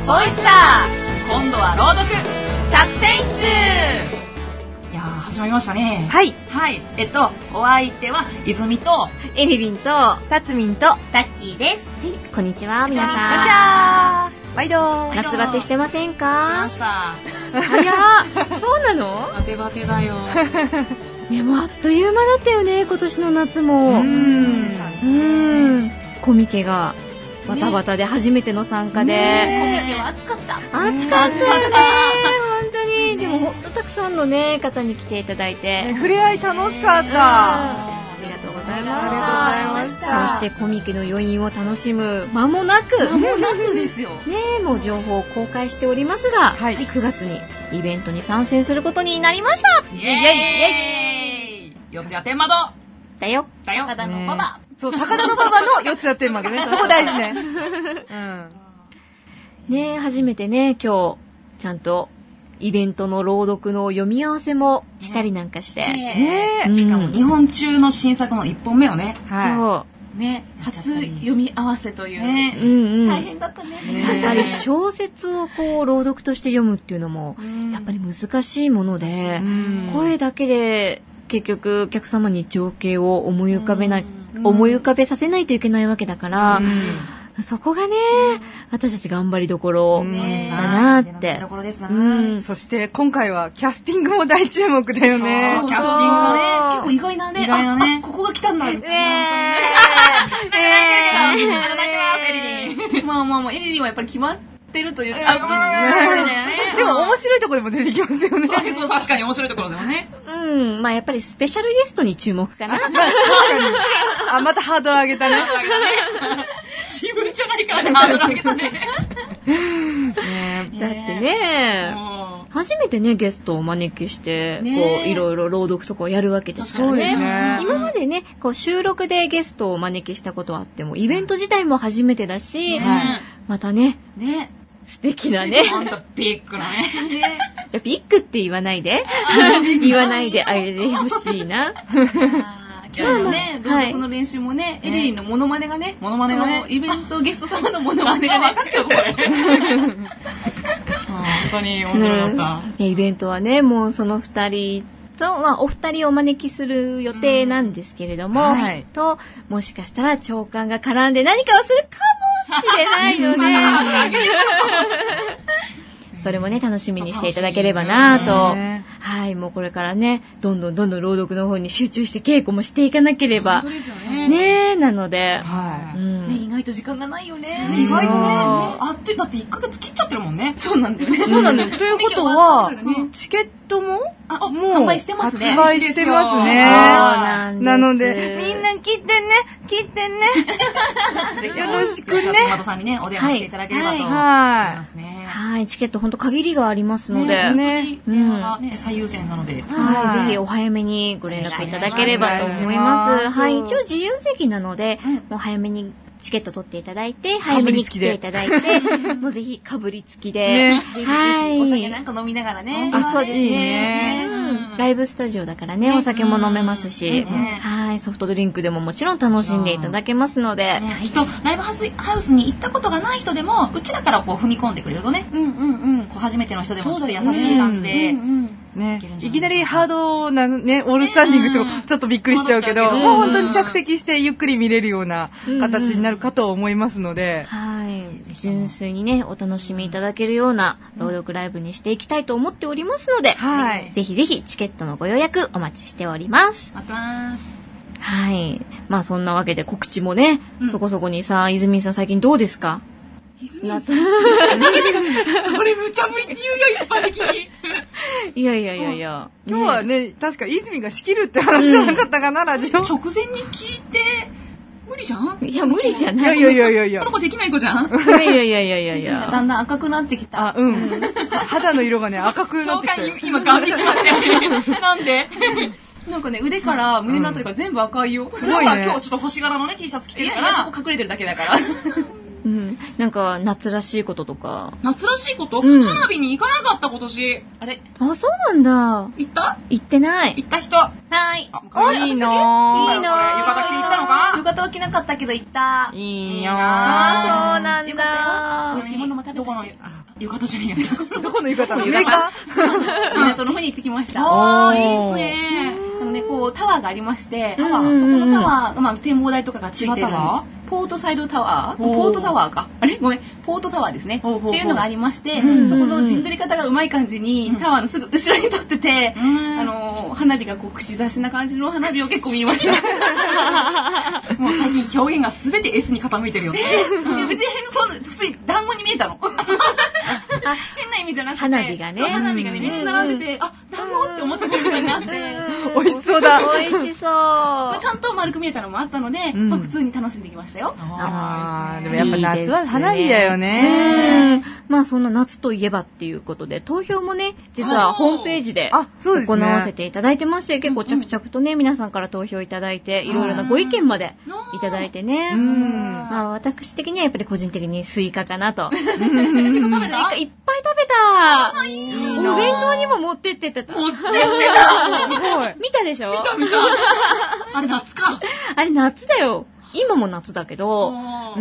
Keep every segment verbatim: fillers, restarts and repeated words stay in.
ボイスター、今度は朗読作戦室。いやー、始まりましたね。 はいはいえっとお相手は泉とエリリンとタツミンとタッキーです。 はい、こんにちは皆こんにちさは。毎度ん。夏バテしてませんしまか？ した早っ。そうなの？ バテバテだよいやもうあっという間だったよね、今年の夏も。 ううんーん。コミケがバタバタで初めての参加で、 ね、コミケは暑かった。 暑かったよね、本当に。でも本当たくさんのね方に来ていただいて、 ね、触れ合い楽しかった。 ありがとうございました。 ありがとうございました。 そしてコミケの余韻を楽しむ間もなく、 間もなくですよねえ、もう情報を公開しておりますが、 はいくがつにイベントに参戦することになりました。 イエーイイエーイ。四谷天窓だよ。 だよ。高田のパパ、 ね、そう、高田のパパの四つやってんまでね。そこ大事ね。うん。 ねえ、初めてね、今日ちゃんとイベントの朗読の読み合わせもしたりなんかして、 ねねうんしかも日本中の新作の一本目をね、 はね、 初読み合わせという、 ねそう、うんうん、 大変だったね。 ねやっぱり小説をこう朗読として読むっていうのもやっぱり難しいもので、 うん声だけで結局お客様に情景を思い浮かべない、思い浮かべさせないといけないわけだから、そこがね、私たち頑張りどころだなーって。 ところですな。 うんい。そして今回はキャスティングも大注目だよね。 そうキャスティングがね、 結構意外なね。 意外なねあ、ここが来たんだ。 えー、 泣いてるけど、泣いてますエリリン。 まあまあまあ、エリリンはやっぱり決まってるという。 あ、これだよね。 でも面白いところでも出てきますよね。 そうそう、確かに面白いところでもね。 うん、まあやっぱりスペシャルゲストに注目かな。 あ、またハードル上げたね。 自分じゃないからね、ハードル上げたね。 ねだってね、 も初めてねゲストをお招きして、 ねこういろいろ朗読とかをやるわけですからそうですね。 ね。 今までねこう収録でゲストをお招きしたことはあってもイベント自体も初めてだし、 ねはいまたねうね。 素敵なね。 ほんとビッグなね。 いやビッグって言わないで言わないであれでほしいな。 今日のね、朗読の練習もね、エリリンのモノマネがね、 モノマネがねそのイベントゲスト様のモノマネがね、 分かっちゃうこれ。本当に面白かった。 うんイベントはねもうその二人と、まあ、お二人をお招きする予定なんですけれども、 うんはいともしかしたら長官が絡んで何かをするかもしれないのでそれもね楽しみにしていただければなぁと、 ねはいもうこれからねどんどんどんどん朗読の方に集中して稽古もしていかなければ本当ですよね。 ねえなので、 はうんね、意外と時間がないよね。 意外とね、 そうあってだっていっかげつ切っちゃってるもんね。 そうなんだよね。 い。そうなんです。ということはコミケ終わったからね、 チケットもあ、 もう販売してますね。 発売してますそうね。 なんですなので、みんな切ってね、切ってね。よろしくね。 松本さんにね、お電話していただければと思いはますね。 はいチケットほんと限りがありますので、 ねね電話がね、最優先なので。 はい、 はいぜひお早めにご連絡いただければと思います。 お願いしますはい、一応自由席なので、 うんもう早めにチケット取っていただいて、早めに来ていただいて、もうぜひかぶりつきで、 ねはい、 お酒なんか飲みながらね。 あ、そうですいいねね。 うんライブスタジオだからね、お酒も飲めますし、 うんねはい、ソフトドリンクでももちろん楽しんでいただけますので、 ね、人、ライブハウスハウスに行ったことがない人でも、うちらからこう踏み込んでくれるとね、 うんうんうん。 こう初めての人でもちょっと優そうだよねしい感じで、 うんうんねいけるんじゃないですかいきなりハードなね、オールスタンディングとねちょっとびっくりしちゃうけど、 うんもう本当に着席してゆっくり見れるような形になるかと思いますので、 はい、純粋にね、お楽しみいただけるような朗読ライブにしていきたいと思っておりますので、 はい。 ぜひぜひチケットのご予約お待ちしております。 待ってます。 はい。まあそんなわけで告知もね、 うんそこそこにさ、泉さん最近どうですか？夏それ無茶ぶりって言うよ、一般的に。 いやいやいやいや。 今日はね、確か泉が仕切るって話じゃなかったかな、ラジオ。 直前に聞いて、無理じゃん？ いや、無理じゃいない。 やいやいやいやいやこの。子できない子じゃん？ いやいやいやいやいやいや。 だんだん赤くなってきた。 あ、うん。肌の色がね、赤くな長ってきたよ官。今ガン見しましたよね。なんで？ なんかね、腕から胸のあたりが全部赤いよ。 すごいねなんか今日ちょっと星柄のね、T シャツ着ていやいや、 るからそ、こ隠れてるだけだから。 うん。なんか夏らしいこととか。 夏らしいこと、 うん花火に行かなかった今年。 あれあ、そうなんだ。 行った行ってない。 行った人。 はーい。 あ、可愛いいなぁ。 私だけいいなぁ。浴衣着て行ったのか？ 浴衣は着なかったけど行った。 いいよあそうなんよかったよ。 だ美味しいものも食べたし。 どこの浴衣じゃねえや。 どこの浴衣？メーカー港の方に行ってきました。 ああ、いいですね。 あのね、こう、タワーがありまして、 タワー、 そこのタワー、まあ、展望台とかがついてる。ポートサイドタワーポートタワーか。あれごめん。ポートタワーですね。っていうのがありまして、そこの陣取り方がうまい感じに、タワーのすぐ後ろに撮ってて、あの、花火がこう、串刺しな感じの花火を結構見ました。 もう最近表現がすべて S に傾いてるよね。 別に変、そう、普通に団子に見えたの。変な意味じゃなくて。 花火がね。 花火がね、みんな並んでて、あ、団子って思った瞬間があって。 美味しそうだ。 美味しそう。 ちゃんと丸く見えたのもあったので、まあ普通に楽しんできましたよ。 ああ、でもやっぱ夏は花火だよね。 まあそんな夏といえばっていうことで、投票もね、実はホームページで行わせていただいてまして、結構着々とね、皆さんから投票いただいて、いろいろなご意見までいただいてね。まあ私的にはやっぱり個人的にスイカかなと。スイカいっぱい食べた。お弁当にも持ってってた。 持ってってた。 すごい。 見たでしょ？ 見た見た。あれ夏か。 あれ夏だよ。今も夏だけど、うん、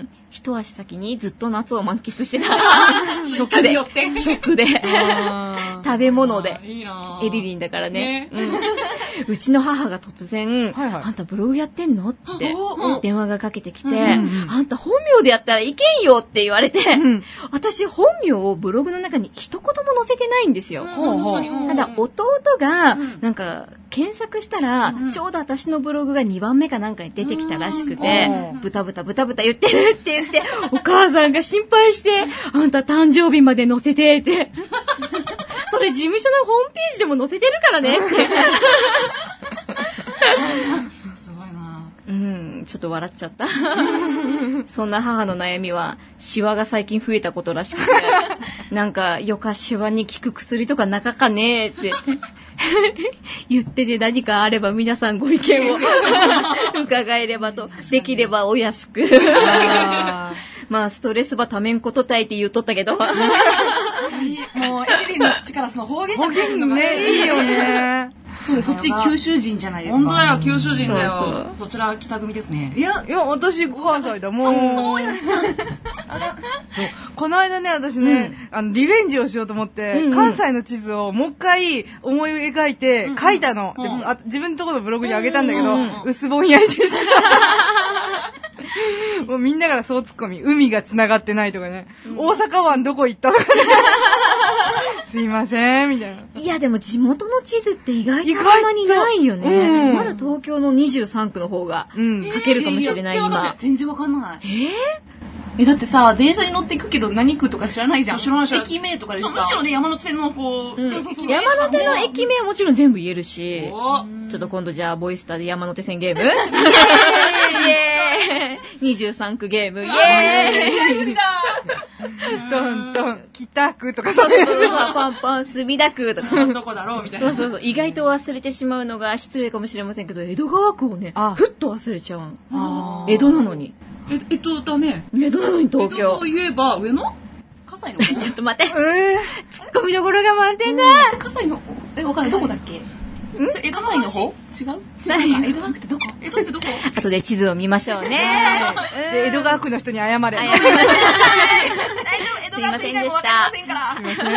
一足先にずっと夏を満喫してた。食で。食で。食べ物で。 いいなエリリンだからね。ねうん、うちの母が突然、はいはい、あんたブログやってんのって電話がかけてきて、うんうんうん、あんた本名でやったらいけんよって言われて、うん、私本名をブログの中に一言も載せてないんですよ。うん、ただ弟が、なんか、検索したら、うん、ちょうど私のブログがにばんめかなんかに出てきたらしくて、ブタブタブタブタ言ってるって言って、お母さんが心配して、あんた誕生日まで載せてって。それ事務所のホームページでも載せてるからねって。 すごいな。 うん、ちょっと笑っちゃった。そんな母の悩みは、シワが最近増えたことらしくて、なんか、よかシワに効く薬とかなかかねーって。言ってて何かあれば皆さんご意見を伺えればと、できればお安く。あまあストレスばためんことたいって言うとったけど。 もうエリリンの口からその方言が出るのがね、いいよね。 そうです、そっち九州人じゃないですか。 本当だよ、九州人だよ。そちら北組ですね。 いや、いや、私関西だ、もう。そうやこの間ね、私ね、うん、あの、リベンジをしようと思って、うんうん、関西の地図をもう一回思い描いて書いたの。うんうん、であ自分のところのブログに上げたんだけど、うんうん、薄ぼんやりでした。もうみんなからそうツッコミ、海が繋がってないとかね、うん、大阪湾どこ行ったとかね。すいません、みたいな。 いや、でも地元の地図って意外とあんまりないよね。うん、まだ東京のにじゅうさんくの方が書けるかもしれない、うん、今。 全然わかんない。 えーえ、だってさ、電車に乗っていくけど何区とか知らないじゃん。 知らない知らない。 駅名とかでさ。 むしろね、山手線のこう、 うん、そうそうそう山手の駅名はもちろん全部言えるし、ちょっと今度じゃあ、ボイスターで山手線ゲームイエーイにじゅうさんくゲームイエーイトントン、北区とかそうそうそう、パンパン、墨田区とか。 どこだろうみたいな。 そうそうそう、意外と忘れてしまうのが失礼かもしれませんけど、江戸川区をね、ふっと忘れちゃう。江戸なのに。 え、えっとだね。 江戸なのに東京。江戸といえば、上野葛西の方ちょっと待って。えー、ツッコミどころが満点だ。 葛西の、え、わかんない。どこだっけ？ん？葛西の方？違う？違う。江戸川区ってどこ？江戸ってどこ？ 後で地図を見ましょうね。 で、江戸川区の人に謝れ。謝れ。 大丈夫、江戸川区以外もわかりませんから。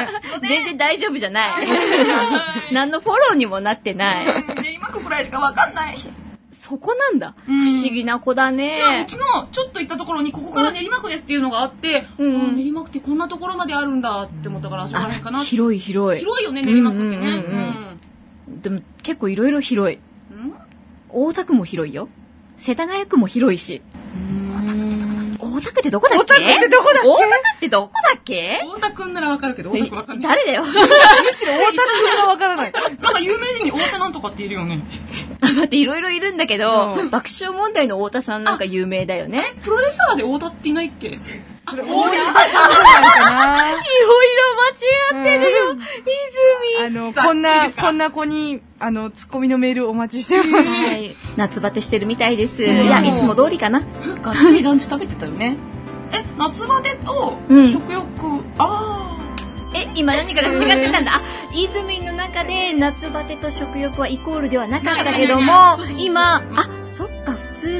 全然大丈夫じゃない。何のフォローにもなってない。 練馬区くらいしかわかんない。 そこなんだ。不思議な子だね。 じゃあ、うちのちょっと行ったところに、ここから練馬区ですっていうのがあって、うん、練馬区ってこんなところまであるんだって思ったから、そこら辺かな。 広い広い。 広いよね、練馬区ってね。 でも結構いろいろ広い。大田区も広いよ。世田谷区も広いし。大田区ってどこだっけ？ 大田区ってどこだっけ？ 大田区ってどこだっけ？ 大田区ならわかるけど、大田区わかんない。 誰だよ。 むしろ大田区がわからない。 なんか有名人に大田なんとかっているよね。 あ、待って、いろいろいるんだけど、うん、爆笑問題の太田さんなんか有名だよね。 プロレスラーで太田っていないっけ？ それ大田さんかな。 いろいろ間違ってるよ、うん、泉。 あの、こんな、こんな子に、あの、ツッコミのメールお待ちしてます。 はい。夏バテしてるみたいです。いや、いつも通りかな。 がっつりランチ食べてたよね。 え、夏バテと食欲、うん、あー。え、今何かが違ってたんだ。あ、泉の中で夏バテと食欲はイコールではなかったけども、今、あ、そっか、普通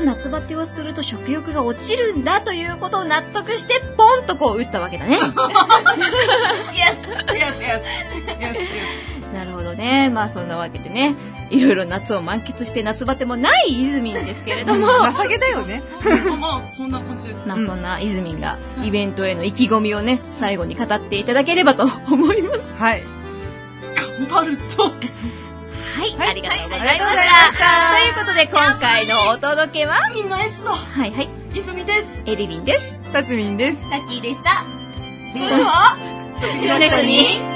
夏バテをすると食欲が落ちるんだということを納得してポンとこう打ったわけだね。 Yes! Yes, yes, yes. なるほどね。まあそんなわけでね、いろいろ夏を満喫して夏バテもないイズミンですけれども情けだよね。 まあそんな感じです。 まあそんなイズミンがイベントへの意気込みをね、最後に語っていただければと思います。 はい。 頑張ると。 はい、はい、ありがとうございました。 はい、 ということで今回のお届けはみんな S だ。 はいはい。 いずみです。 エリリンです。 さつみんです。 タッキーでした。 それでは、すぎの猫に